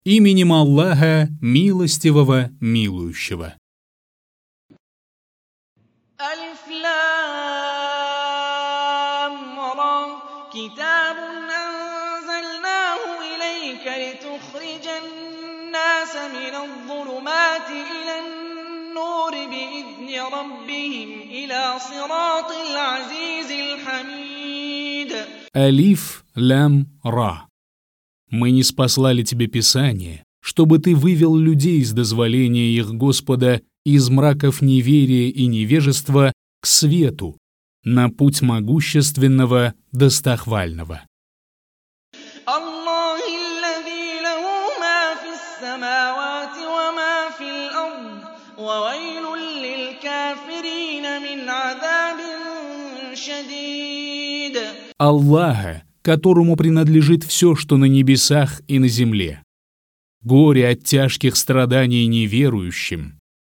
Именем Аллаха, милостивого, милующего. ألف لام را كتاب أنزلناه إليك لتخرج الناس من الظلمات إلى النور بإذن ربهم إلى صراط العزيز الحميد. Алиф, лям, ра. Мы ниспослали тебе Писание, чтобы ты вывел людей с дозволения их Господа из мраков неверия и невежества к свету, на путь могущественного, достохвального. الله الذي له ما في السماوات وما في الأرض وويل للكافرين من عذاب شديد. Аллаха, которому принадлежит все, что на небесах и на земле. Горе от тяжких страданий неверующим.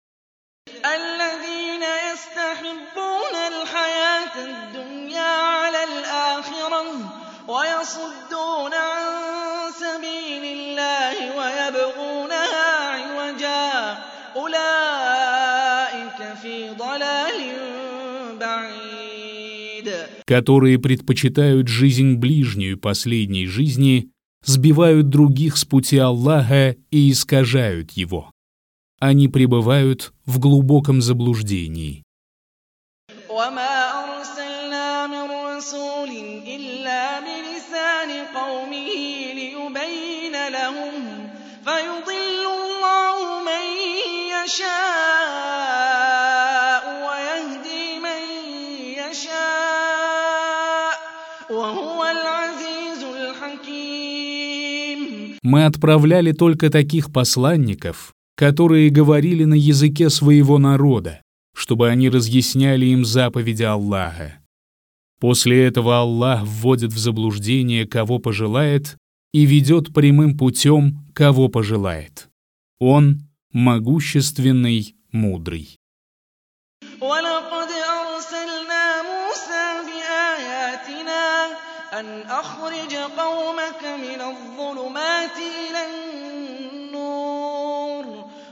الذين يستحبون الحياة الدنيا على الآخرة ويصدون عن سبيل الله ويبغونها عوجا أولئك في ضلال بعيد. Которые предпочитают жизнь ближнюю последней жизни, сбивают других с пути Аллаха и искажают его. Они пребывают в глубоком заблуждении. وما أرسلنا من رسول إلا بلسان قومه ليبين لهم فيضل الله من يشاء ويهدي من يشاء وهو العزيز الحكيم. Мы отправляли только таких посланников, которые говорили на языке своего народа, чтобы они разъясняли им заповеди Аллаха. После этого Аллах вводит в заблуждение, кого пожелает, и ведет прямым путем, кого пожелает. Он могущественный, мудрый. ولقد أرسلنا موسى بآياتنا أن أخرج قومك من الظلمات إلى النور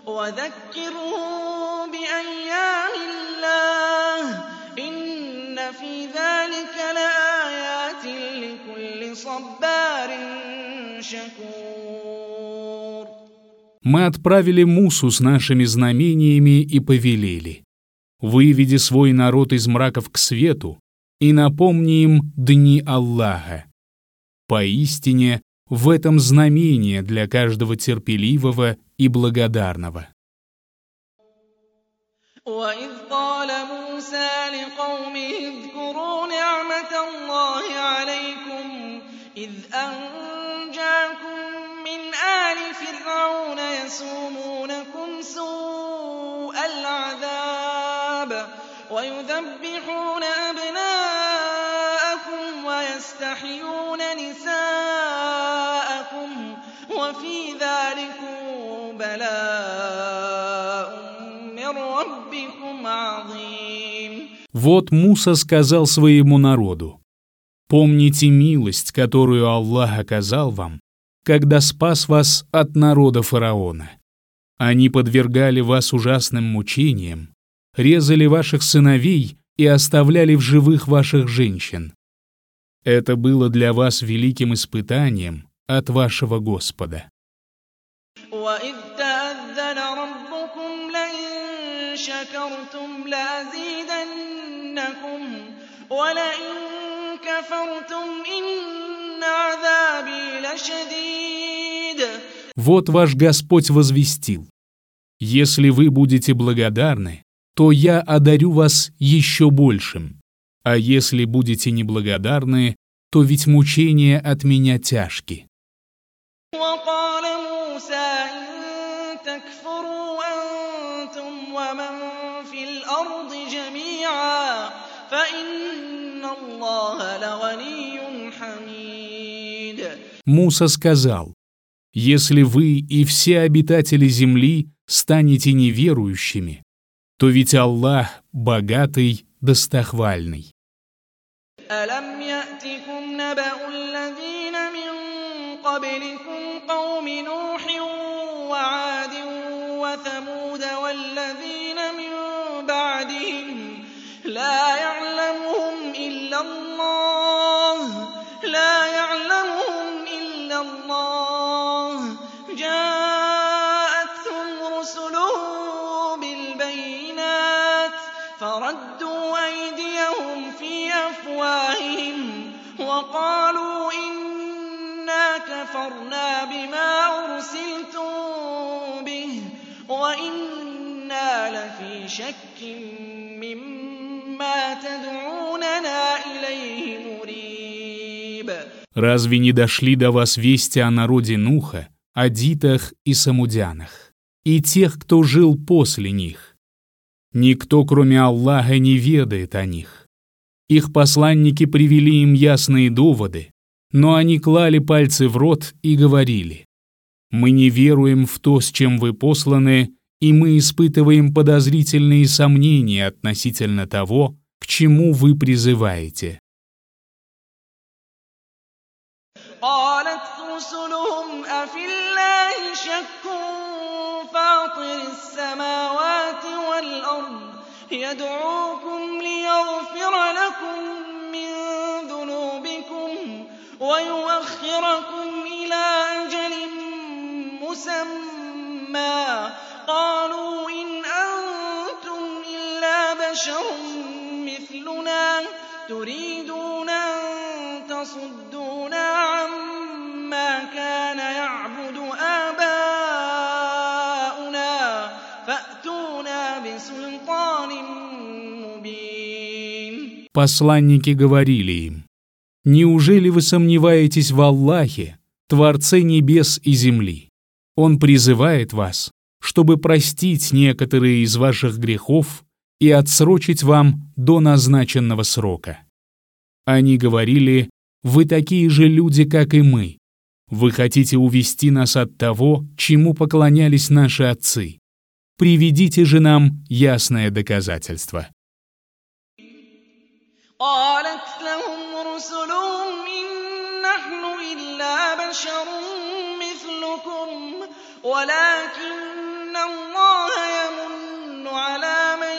وذكرهم بأيام الله إن في ذلك لآيات لكل صبار شكور. Мы отправили Мусу с нашими знамениями и повелели: выведи свой народ из мраков к свету и напомни им дни Аллаха. Поистине, в этом знамение для каждого терпеливого и благодарного. وإذ قال موسى لقومه اذكروا نعمة الله عليكم إذ أنجاكم من آل فرعون يسومونكم سوء العذاب ويذبحون أبناءكم ويستحيون نساءكم وفي ذلكم بلاء من ربكم عظيم. Вот Муса сказал своему народу: «Помните милость, которую Аллах оказал вам, когда спас вас от народа фараона. Они подвергали вас ужасным мучениям, резали ваших сыновей и оставляли в живых ваших женщин. Это было для вас великим испытанием от вашего Господа». وَإِذْ تَأَذَّنَ رَبُّكُمْ لَئِن شَكَرْتُمْ لَأَزِيدَنَّكُمْ وَلَئِن كَفَرْتُمْ إِنَّ عَذَابِي لَشَدِيدٌ. Вот ваш Господь возвестил: «Если вы будете благодарны, то я одарю вас еще большим, а если будете неблагодарны, то ведь мучения от меня тяжки». وَقَالَ مُوسَىٰ إِن تَكْفُرُوا أَنتُمْ وَمَن فِي الْأَرْضِ جَمِيعًا فَإِنَّ اللَّهَ لَغَنِيٌّ حَمِيدٌ. Муса сказал: «Если вы и все обитатели земли станете неверующими, то ведь Аллах богатый, достохвальный». أَلَمْ يَأْتِكُمْ نَبَأُ الَّذِينَ مِن قَبْلِكُمْ قَوْمِ نُوحٍ وثمود والذين من بعدهم لا يعلمهم إلا الله جاءتهم رسلهم بالبينات فردوا أيديهم في أفواههم وقالوا إنا كفرنا بما أرسلتم به وإنا لفي شك مما تدعوننا إليه مريب. Разве не дошли до вас вести о народе Нуха, о дитах и самудянах, и тех, кто жил после них? Никто, кроме Аллаха, не ведает о них. Их посланники привели им ясные доводы, но они клали пальцы в рот и говорили: «Мы не веруем в то, с чем вы посланы, и мы испытываем подозрительные сомнения относительно того, к чему вы призываете». قالت رسلهم أفي الله شك فاطر السماوات والأرض يدعوكم ليغفر لكم من ذنوبكم ويؤخركم إلى أجل مسمى قالوا إن أنتم إلا بشر مثلنا تريدون أن تصدونا عما كان يعبد آباؤنا فأتونا بسلطان مبين. Посланники говорили им: «Неужели вы сомневаетесь в Аллахе, Творце небес и земли? Он призывает вас, чтобы простить некоторые из ваших грехов и отсрочить вам до назначенного срока». Они говорили: «Вы такие же люди, как и мы. Вы хотите увести нас от того, чему поклонялись наши отцы. Приведите же нам ясное доказательство». قالت لهم رسلهم إن نحن إلا بشر مثلكم ولكن الله يمن على من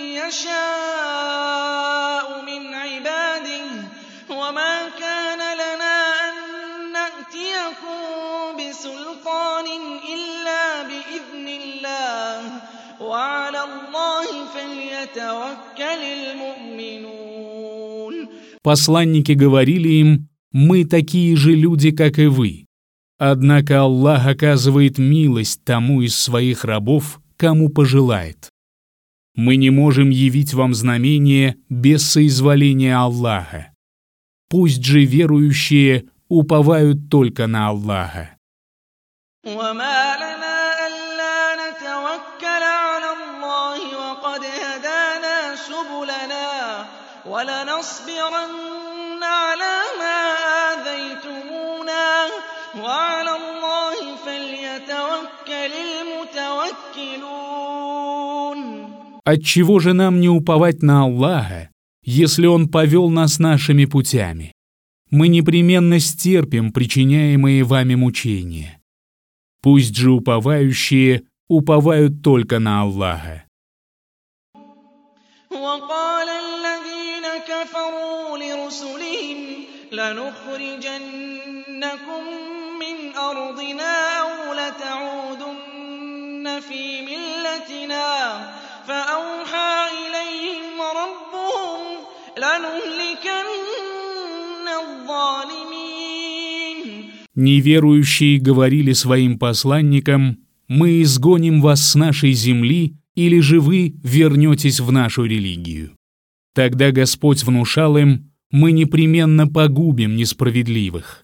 يشاء من عباده وما كان لنا أن نأتيكم بسلطان إلا بإذن الله وعلى الله فليتوكل المؤمنون. Посланники говорили им: «Мы такие же люди, как и вы. Однако Аллах оказывает милость тому из своих рабов, кому пожелает. Мы не можем явить вам знамение без соизволения Аллаха. Пусть же верующие уповают только на Аллаха». وما لنا ألا نتوكل على الله وقد هدانا سبلنا ولنصبرن على ما آذيتمونا وعلى الله فليتوكل المتوكلون. Отчего же нам не уповать на Аллаха, если Он повел нас нашими путями? Мы непременно стерпим причиняемые вами мучения. Пусть же уповающие уповают только на Аллаха. وقال الذين كفروا لرسلهم لنخرجنكم من أرضنا أو لتعودن في ملتنا فأوحى إليهم ربهم لنهلكن الظالمين. Неверующие говорили своим посланникам: «Мы изгоним вас с нашей земли, или же вы вернетесь в нашу религию». Тогда Господь внушал им: «Мы непременно погубим несправедливых».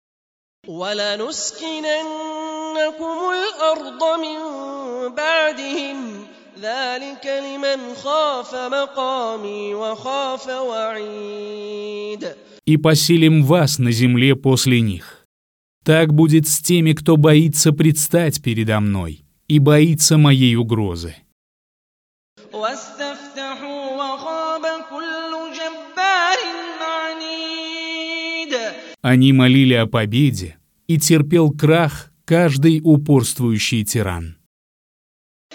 وَلَنُسْكِنَنَّكُمُ الْأَرْضَ مِن بَعْدِهِمْ ذَلِكَ لِمَنْ خَافَ مَقَامِي وَخَافَ وَعِيدِ. «И поселим вас на земле после них. Так будет с теми, кто боится предстать передо мной и боится моей угрозы». وَاسْتَفْتَحُوا وَخَابَ كُلُّ جَبَّارٍ عَنِيدٍ. Они молили о победе, и терпел крах каждый упорствующий тиран.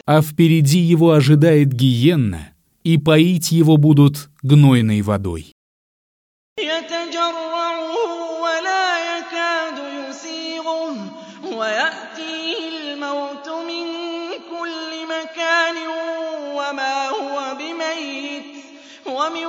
а впереди его ожидает гиенна, и поить его будут гнойной водой. يتجرعه ولا يكاد يسيغه ويأتيه الموت من كل مكان وما هو بميت ومن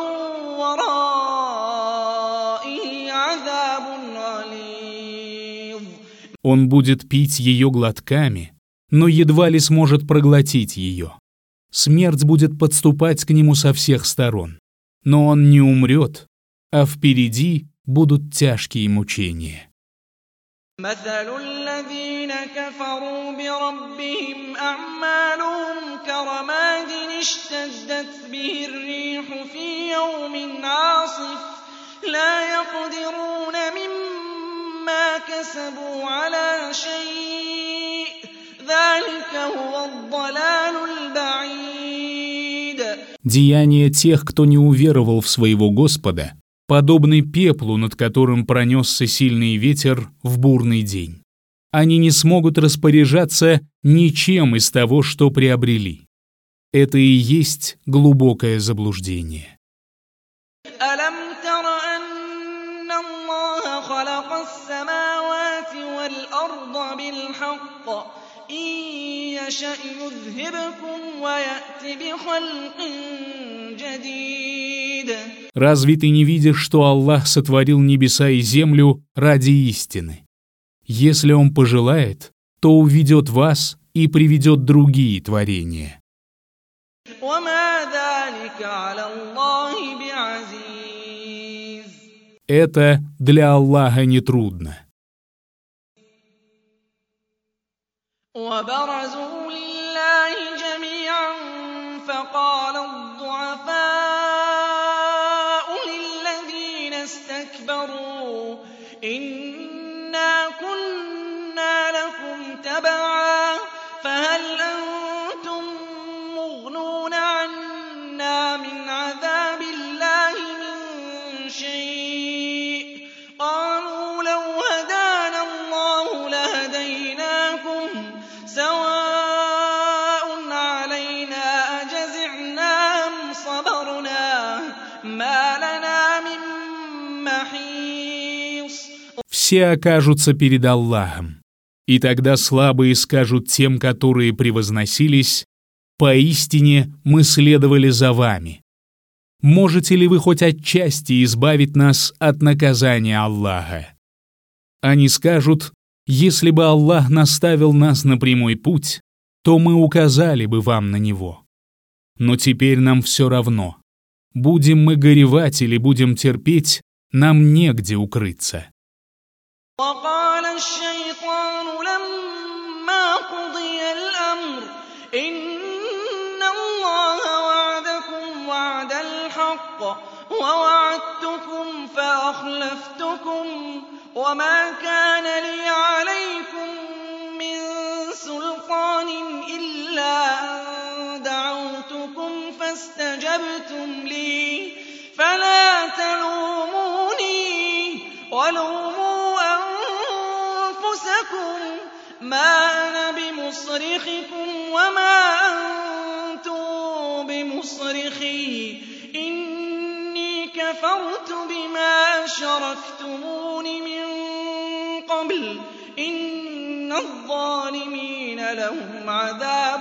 ورائه عذاب غليظ. Он будет пить ее глотками, но едва ли сможет проглотить ее. Смерть будет подступать к нему со всех сторон, но он не умрет, а впереди будут тяжкие мучения. مثل الذين كفروا بربهم أعمالهم كرماد اشتدت به الريح في يوم عاصف لا يقدرون مما كسبوا على شيء ذلك هو الضلال البعيد. Деяния тех, кто не уверовал в своего Господа, подобны пеплу, над которым пронесся сильный ветер в бурный день. Они не смогут распоряжаться ничем из того, что приобрели. Это и есть глубокое заблуждение. ألم تر أن الله خلق السماوات والأرض بالحق إن يشأ يذهبكم ويأت بخلق جديد. Разве ты не видишь, что Аллах сотворил небеса и землю ради истины? Если Он пожелает, то уведет вас и приведет другие творения. وما ذلك على الله بعزيز. Это для Аллаха нетрудно. وبرزوا لله جميعا فقال الضعفاء للذين استكبروا إنا كنا لكم تبعا فهل أنتم مغنون عنا من عذاب الله من شيء قالوا لو هدانا الله لهديناكم سواء علينا أجزعنا أم صبرنا ما لنا من محيص. Все окажутся перед Аллахом, и тогда слабые скажут тем, которые превозносились: «Поистине мы следовали за вами. Можете ли вы хоть отчасти избавить нас от наказания Аллаха?» Они скажут: «Если бы Аллах наставил нас на прямой путь, то мы указали бы вам на него. Но теперь нам все равно. Будем мы горевать или будем терпеть, нам негде укрыться». وقال الشيطان لما قضي الأمر إن الله وعدكم وعد الحق ووعدتكم فأخلفتكم وما كان لي عليكم من سلطان إلا أن دعوتكم فاستجبتم لي فلا تلوموني ولوموا أنفسكم ما أنا بمصرخكم وما أنتم بمصرخي إني كفرت بما أشركتمون من قبل إن الظالمين لهم عذاب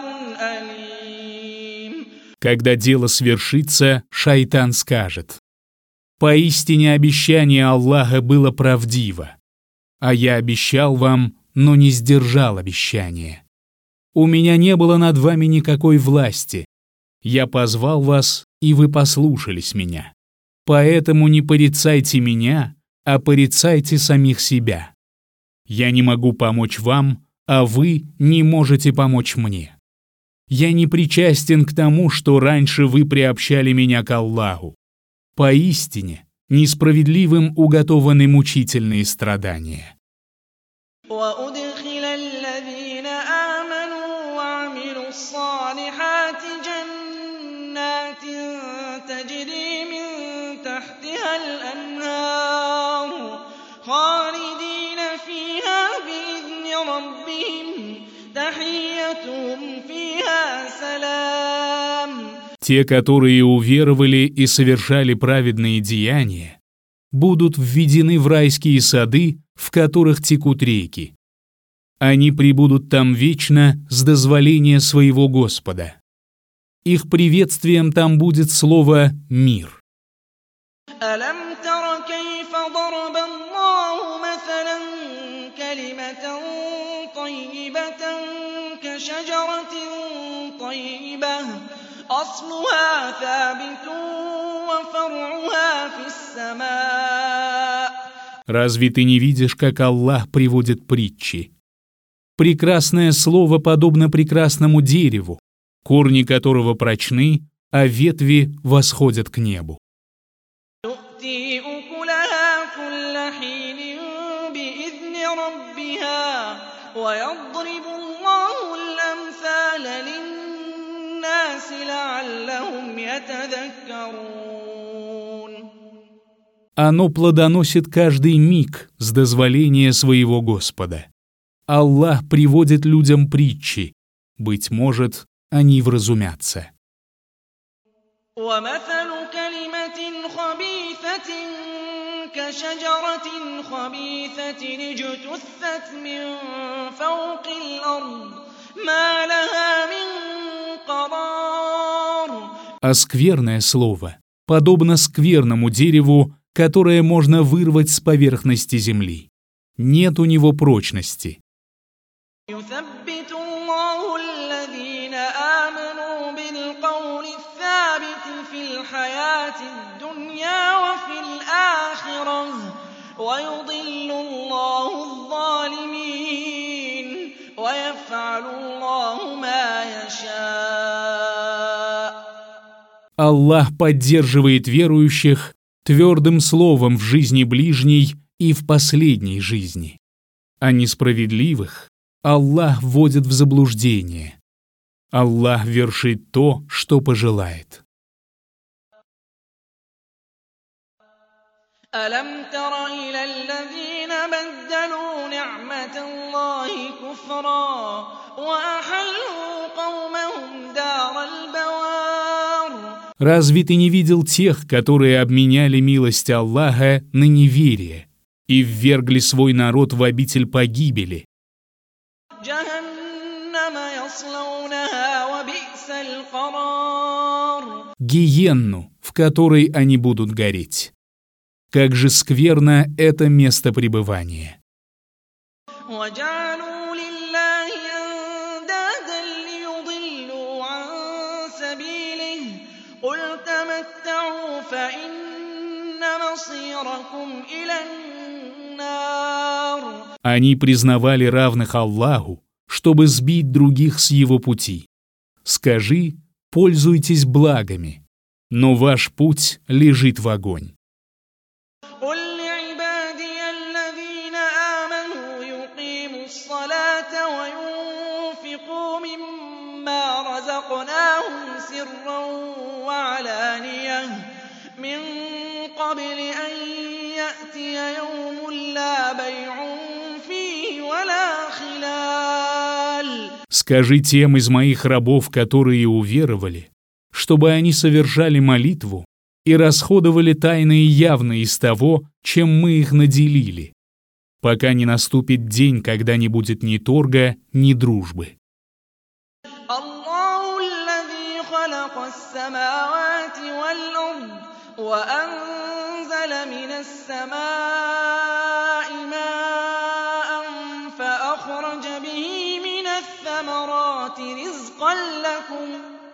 أليم. Когда дело свершится, шайтан скажет: «Поистине обещание Аллаха было правдиво, а я обещал вам, но не сдержал обещание. У меня не было над вами никакой власти. Я позвал вас, и вы послушались меня. Поэтому не порицайте меня, а порицайте самих себя. Я не могу помочь вам, а вы не можете помочь мне. Я не причастен к тому, что раньше вы приобщали меня к Аллаху. Поистине, несправедливым уготованы мучительные страдания». وأدخل الذين آمنوا وعملوا الصالحات جنات تجري من تحتها الأنهار خالدين فيها بإذن ربهم تحيتهم فيها Те, которые уверовали и совершали праведные деяния, будут введены в райские сады, в которых текут реки. Они пребудут там вечно с дозволения своего Господа. Их приветствием там будет слово «мир». ألم تر كيف ضرب الله مثلا كلمة طيبة كشجرة طيبة أصلها ثابت وفرعها في السماء. Разве ты не видишь, как Аллах приводит притчи? Прекрасное слово подобно прекрасному дереву, корни которого прочны, а ветви восходят к небу. تؤتي أكلها كل حين بإذن ربها ويضرب الله الأمثال للناس لعلهم يتذكرون. Оно плодоносит каждый миг с дозволения своего Господа. Аллах приводит людям притчи. Быть может, они вразумятся. ومثل كلمة خبيثة كشجرة خبيثة اجتثت من فوق الأرض ما لها من قرار. А скверное слово подобно скверному дереву, которое можно вырвать с поверхности земли. Нет у него прочности. يثبت الله الذين آمنوا بالقول الثابت في الحياة الدنيا وفي الآخرة ويضل الله الظالمين ويفعل الله ما يشاء. Аллах поддерживает верующих твердым словом в жизни ближней и в последней жизни. А несправедливых Аллах вводит в заблуждение. Аллах вершит то, что пожелает. ألم تر إلى الذين بدلوا نعمة الله كفرا وأحلوا قومهم دار البوار. Разве ты не видел тех, которые обменяли милость Аллаха на неверие и ввергли свой народ в обитель погибели? جهنم يصلونها وبئس القرار. Гиенну, в которой они будут гореть. Как же скверно это место пребывания. وجعلوا لله أندادا ليضلوا عن سبيله قل تمتعوا فإن مصيركم إلى النار. Они признавали равных Аллаху, чтобы сбить других с его пути. Скажи, пользуйтесь благами, но ваш путь лежит в огонь. قل لعبادي الذين آمنوا يقيموا الصلاة وينفقوا مما رزقناهم سرا وعلانية من قبل أن يأتي يوم لا بيع فيه ولا خلال. Скажи тем из моих рабов, которые уверовали, чтобы они совершали молитву и расходовали тайно и явно из того, чем мы их наделили, пока не наступит день, когда не будет ни торга, ни дружбы. الله الذي خلق السماوات والأرض وأنزل من السماء ماء فأخرج به من الثمرات رزقا لكم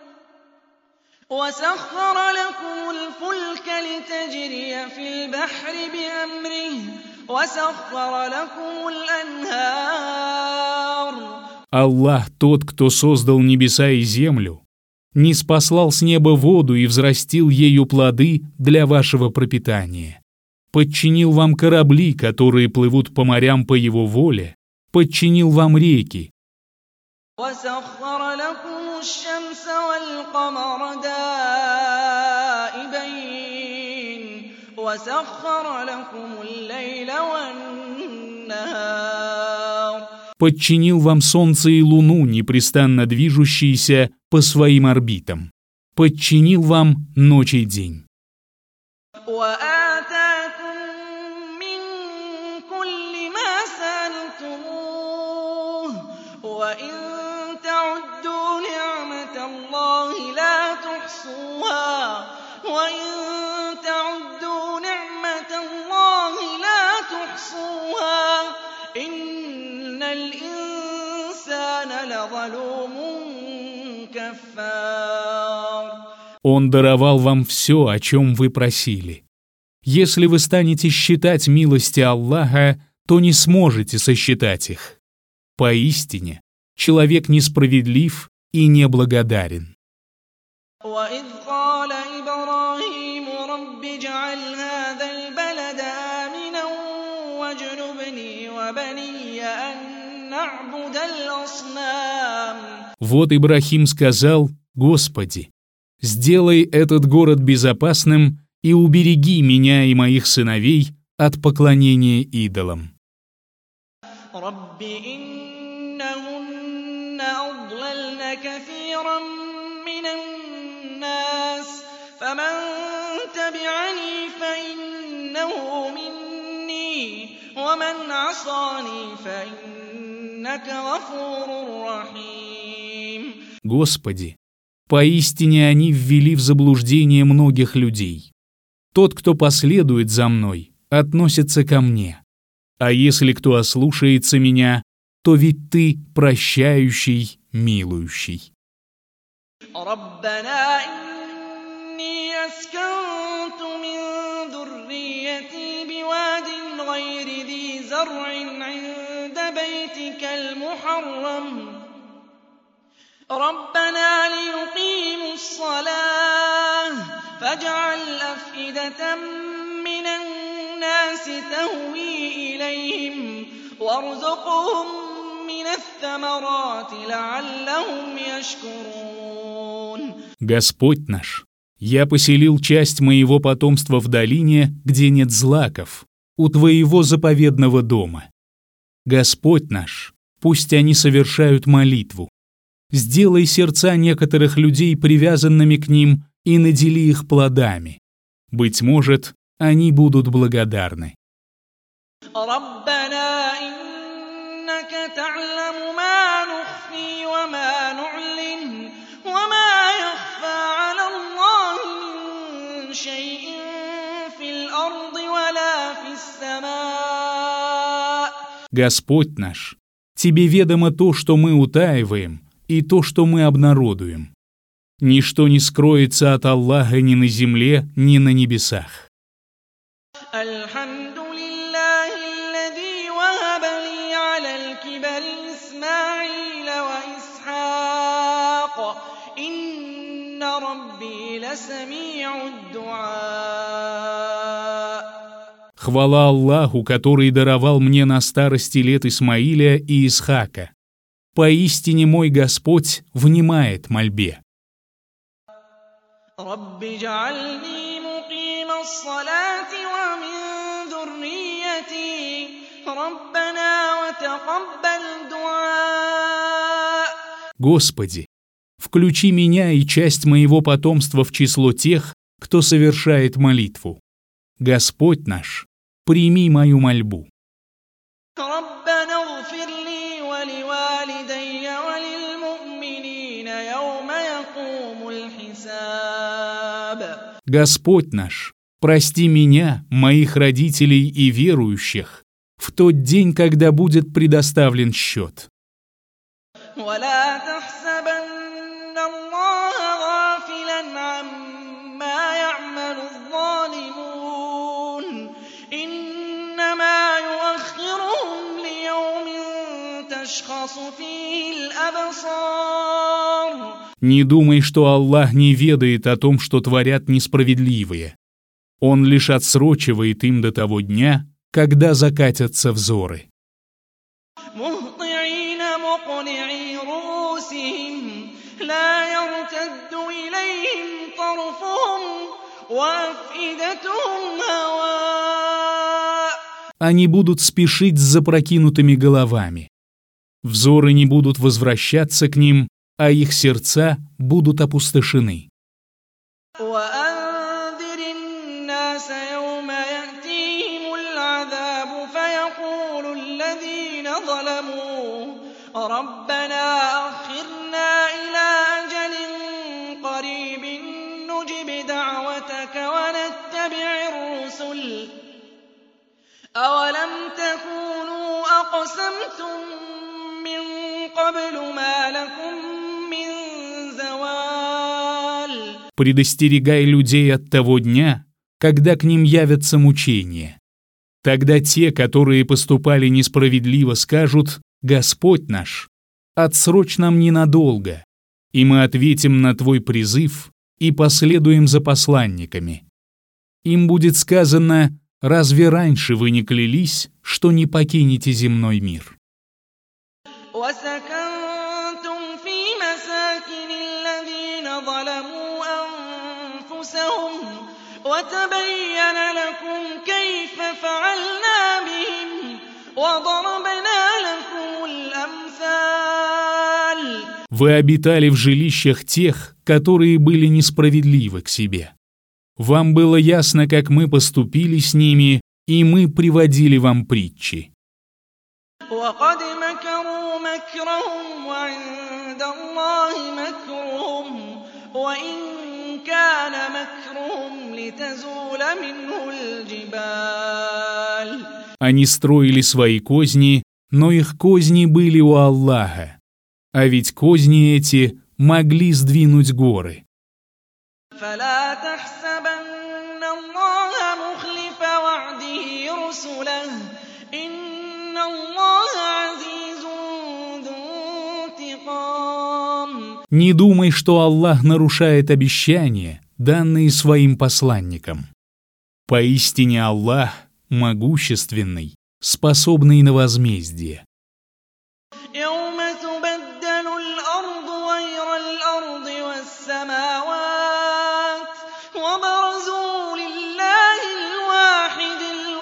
وسخر لكم الفلك لتجري في البحر بأمره وسخر لكم الأنهار. Аллах тот, кто создал небеса и землю, ниспослал с неба воду и взрастил ею плоды для вашего пропитания, подчинил вам корабли, которые плывут по морям по его воле, подчинил вам реки, وسخر لكم الشمس والقمر دائبين وسخر لكم الليل والنهار. подчинил вам солнце и луну, непрестанно движущиеся по своим орбитам, подчинил вам ночь и день. وآتاكم من كل ما سألتموه وإن تعدوا نعمة الله لا تحصوها وإن تعدوا نعمة الله لا تحصوها إن الإنسان لظلوم كفار. Он даровал вам все, о чем вы просили. Если вы станете считать милости Аллаха, то не сможете сосчитать их. Поистине, человек несправедлив и неблагодарен. وإذ قال إبراهيم رب اجعل هذا البلد آمنا واجنبني وبني أن نعبد الأصنام. Вот Ибрахим сказал: «Господи, сделай этот город безопасным и убереги меня и моих сыновей от поклонения идолам». رب إنهن أضللن كثيرا من الناس فمن تبعني فإنه مني ومن عصاني فإنك غفور رحيم. Господи, поистине они ввели в заблуждение многих людей. Тот, кто последует за мной, относится ко мне. А если кто ослушается меня, то ведь ты прощающий, милующий. ربنا إني أسكنت من ذريتي بواد غير ذي زرع عند بيتك المحرم ربنا ليقيموا الصلاة فاجعل أفئدة من الناس تهوي إليهم وارزقهم من الثمرات لعلهم يشكرون. Господь наш, я поселил часть моего потомства в долине, где нет злаков, у Твоего заповедного дома. Господь наш, пусть они совершают молитву. Сделай сердца некоторых людей привязанными к ним и надели их плодами. Быть может, они будут благодарны. ربنا إنك تعلم ما نخفي وما نعلن وما يخفى على الله من شيء في الأرض ولا في السماء. Господь наш, Тебе ведомо то, что мы утаиваем, и то, что мы обнародуем. Ничто не скроется от Аллаха ни на земле, ни на небесах. الحمد لله الذي وهب لي على الكبر إسماعيل وإسحاق إن ربي لسميع الدعاء. Хвала Аллаху, который даровал мне на старости лет Исмаиля и Исхака. Поистине мой Господь внимает мольбе. رب اجعلني مقيم الصلاة ومن ذريتي ربنا وتقبل دعاء. Господи, включи меня и часть моего потомства в число тех, кто совершает молитву. Господь наш, прими мою мольбу. ربنا اغفر لي ولوالدي وللمؤمنين يوم يقوم الحساب. Господь наш, прости меня, моих родителей и верующих в тот день, когда будет предоставлен счет. ولا تحسبن الله غافلا عما يعمل الظالمون إنما يؤخرهم ليوم تشخص فيه الأبصار. Не думай, что Аллах не ведает о том, что творят несправедливые. Он лишь отсрочивает им до того дня, когда закатятся взоры. مهطعين مقنعي رؤوسهم لا يرتد إليهم طرفهم وأفئدتهم هواء. Они будут спешить с запрокинутыми головами. Взоры не будут возвращаться к ним, а их сердца будут опустошены. وأنذر الناس يوم يأتيهم العذاب فيقول الذين ظلموا ربنا أخرنا إلى أجل قريب نجب دعوتك ونتبع الرسل أولم تكونوا أقسمتم من قبل ما لكم من زوال. Предостерегай людей от того дня, когда к ним явятся мучения. Тогда те, которые поступали несправедливо, скажут: «Господь наш, отсрочь нам ненадолго, и мы ответим на Твой призыв и последуем за посланниками». Им будет сказано: «Разве раньше вы не клялись, что не покинете земной мир?» وسكنتم في مساكن الذين ظلموا أنفسهم وتبين لكم كيف فعلنا بهم وضربنا لكم الأمثال. Вы обитали в жилищах тех, которые были несправедливы к себе. Вам было ясно, как мы поступили с ними, и мы приводили вам притчи. وقد مكروا مكرهم وعند الله مكرهم وإن كان مكرهم لتزول منه الجبال. Они строили свои козни, но их козни были у Аллаха, а ведь козни эти могли сдвинуть горы. فلا تحسبن الله مخلف وعده رسله إن الله عزيز ذو انتقام. Не думай, что Аллах нарушает обещания, данные своим посланникам. Поистине Аллах могущественный, способный на возмездие. يوم تبدل الأرض غير الأرض والسماوات وبرزوا لله الواحد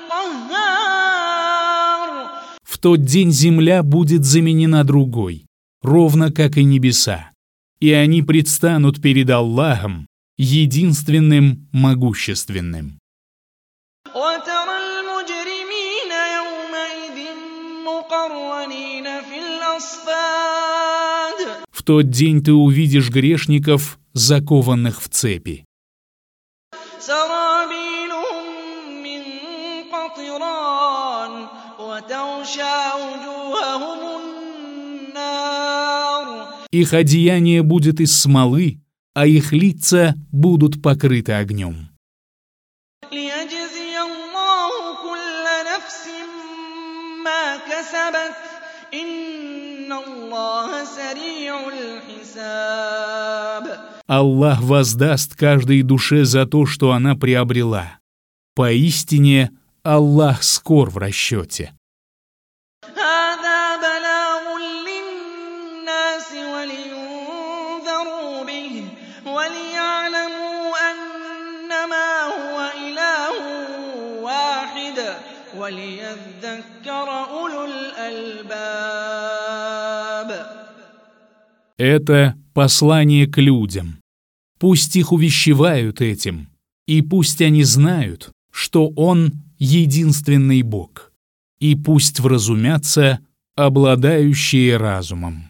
القهار. В тот день земля будет заменена другой, ровно как и небеса, и они предстанут перед Аллахом, единственным могущественным. وترى المجرمين يومئذ مقرنين في الأصفاد. В тот день ты увидишь грешников, закованных в цепи. سرابيلهم من قطران وتغشى وجوههم النار. Их одеяние будет из смолы, а их лица будут покрыты огнем. ليجزي الله كل نفس ما كسبت إن الله سريع الحساب. Аллах воздаст каждой душе за то, что она приобрела. Поистине, Аллах скор в расчете. هذا بلاغ للناس ولينذروا به وليعلموا أنما هو إله واحد وليذكر أولو الألباب. Это послание к людям. Пусть их увещевают этим, и пусть они знают, что Он единственный Бог, и пусть вразумятся обладающие разумом.